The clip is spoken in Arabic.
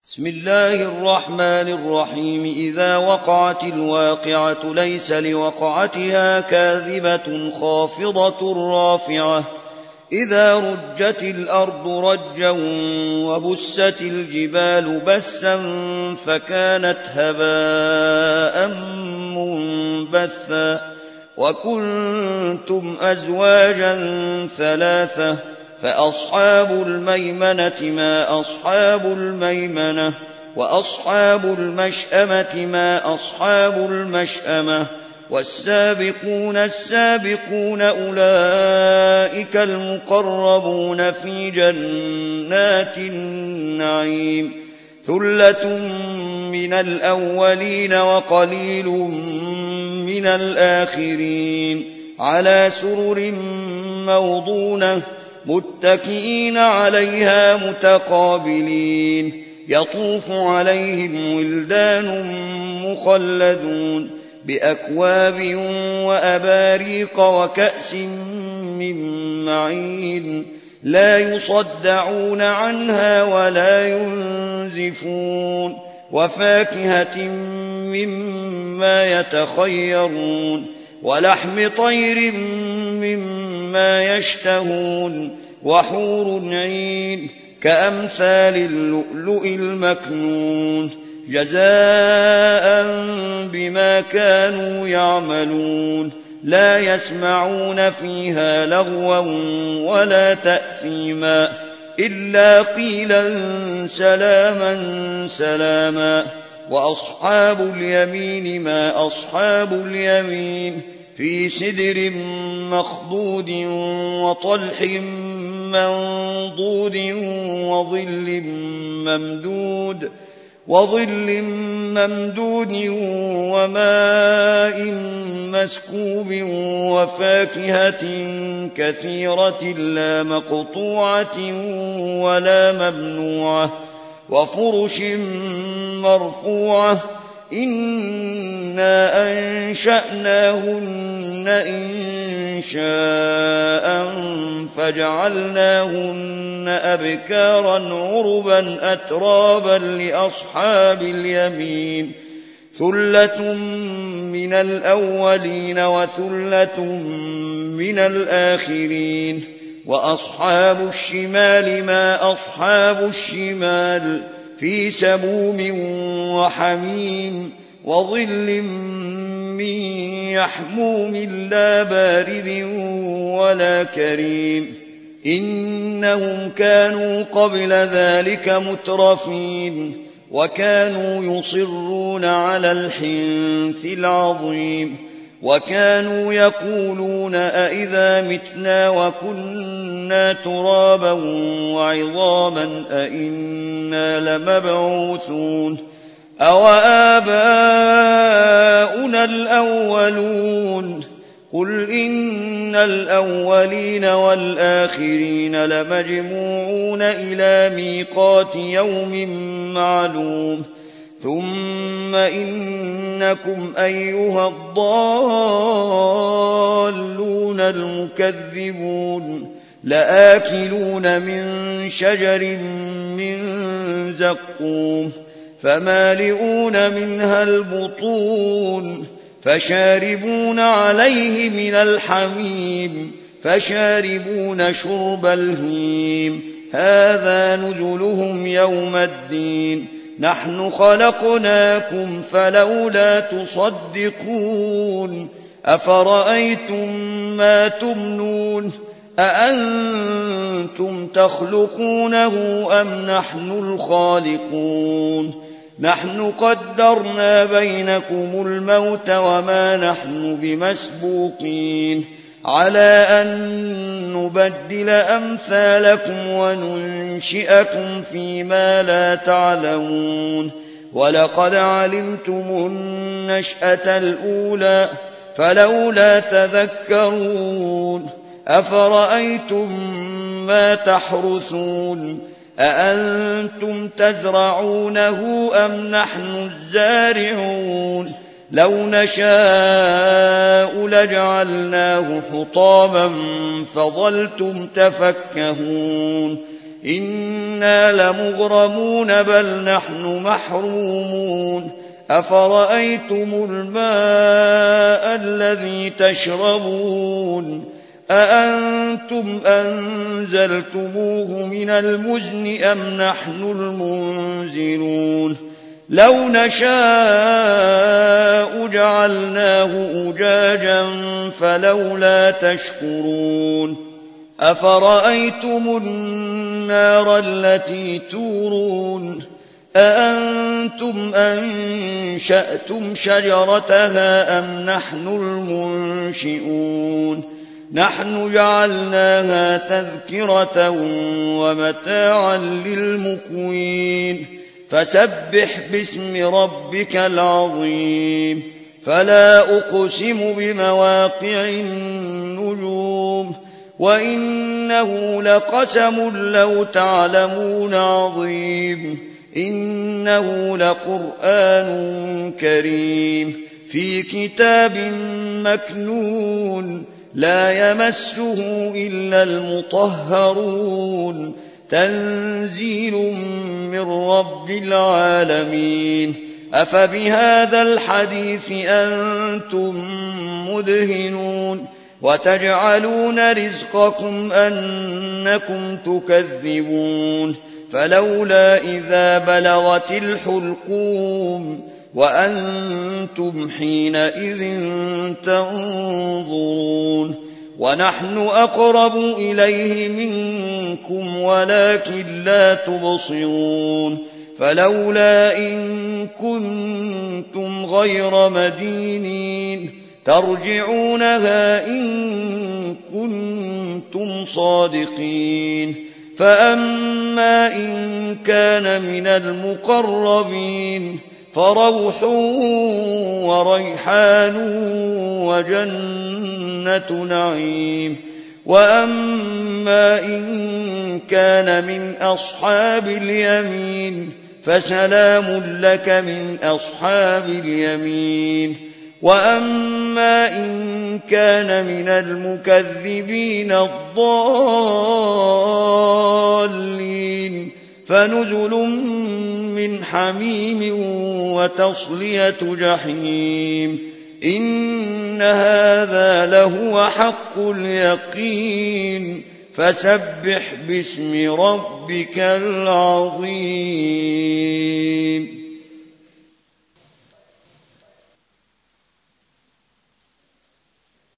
بسم الله الرحمن الرحيم. إذا وقعت الواقعة ليس لوقعتها كاذبة خافضة رافعة إذا رجت الأرض رجا وبست الجبال بسا فكانت هباء منبثا وكنتم أزواجا ثلاثة فأصحاب الميمنة ما أصحاب الميمنة وأصحاب المشأمة ما أصحاب المشأمة والسابقون السابقون أولئك المقربون في جنات النعيم ثلة من الأولين وقليل من الآخرين على سرر موضونة متكئين عليها متقابلين يطوف عليهم ولدان مخلدون بأكواب وأباريق وكأس من معين لا يصدعون عنها ولا ينزفون وفاكهة مما يتخيرون ولحم طير مما يشتهون وحور عين كأمثال اللؤلؤ المكنون جزاء بما كانوا يعملون لا يسمعون فيها لغوا ولا تأثيما إلا قيلا سلاما سلاما وأصحاب اليمين ما أصحاب اليمين في سدر مخضود وطلح منضود وظل ممدود وماء مسكوب وفاكهة كثيرة لا مقطوعة ولا ممنوعة وفرش مرفوعة إنا أنشأناهن إنشاء فجعلناهن أبكارا عربا أترابا لأصحاب اليمين ثلة من الأولين وثلة من الآخرين وأصحاب الشمال ما أصحاب الشمال في سموم وحميم وظل من يحموم لا بارد ولا كريم إنهم كانوا قبل ذلك مترفين وكانوا يصرون على الحنث العظيم وكانوا يقولون أئذا متنا وكنا ترابا وعظاما أئنا لمبعوثون أوآباؤنا الأولون قل إن الأولين والآخرين لمجموعون إلى ميقات يوم معلوم ثم إنكم أيها الضالون المكذبون لآكلون من شجر من زقوم فمالئون منها البطون فشاربون عليه من الحميم فشاربون شرب الهيم هذا نزلهم يوم الدين نحن خلقناكم فلولا تصدقون أفرأيتم ما تمنون أأنتم تخلقونه أم نحن الخالقون نحن قدرنا بينكم الموت وما نحن بمسبوقين على أن نبدل أمثالكم وننشئكم فيما لا تعلمون ولقد علمتم النشأة الأولى فلولا تذكرون أفرأيتم ما تحرثون أأنتم تزرعونه أم نحن الزارعون لو نشاء لجعلناه حطاما فظلتم تفكهون إنا لمغرمون بل نحن محرومون أفرأيتم الماء الذي تشربون أأنتم أنزلتموه من المزن أم نحن المنزلون لو نشاء جعلناه أجاجا فلولا تشكرون أفرأيتم النار التي تورون أأنتم أنشأتم شجرتها أم نحن المنشئون نحن جعلناها تذكرة ومتاعا للمقوين فسبح باسم ربك العظيم فلا أقسم بمواقع النجوم وإنه لقسم لو تعلمون عظيم إنه لقرآن كريم في كتاب مكنون لا يمسه إلا المطهرون تنزيل من رب العالمين أفبهذا الحديث أنتم مدهنون وتجعلون رزقكم أنكم تكذبون فلولا إذا بلغت الحلقوم وأنتم حينئذ تنظرون ونحن أقرب إليه منكم ولكن لا تبصرون فلولا إن كنتم غير مدينين ترجعونها إن كنتم صادقين فأما إن كان من المقربين فروح وريحان وجنة نعيم وأما إن كان من أصحاب اليمين فسلام لك من أصحاب اليمين وأما إن كان من المكذبين الضالين فنزل من حميم وتصلية جحيم إن هذا لهو حق اليقين فسبح باسم ربك العظيم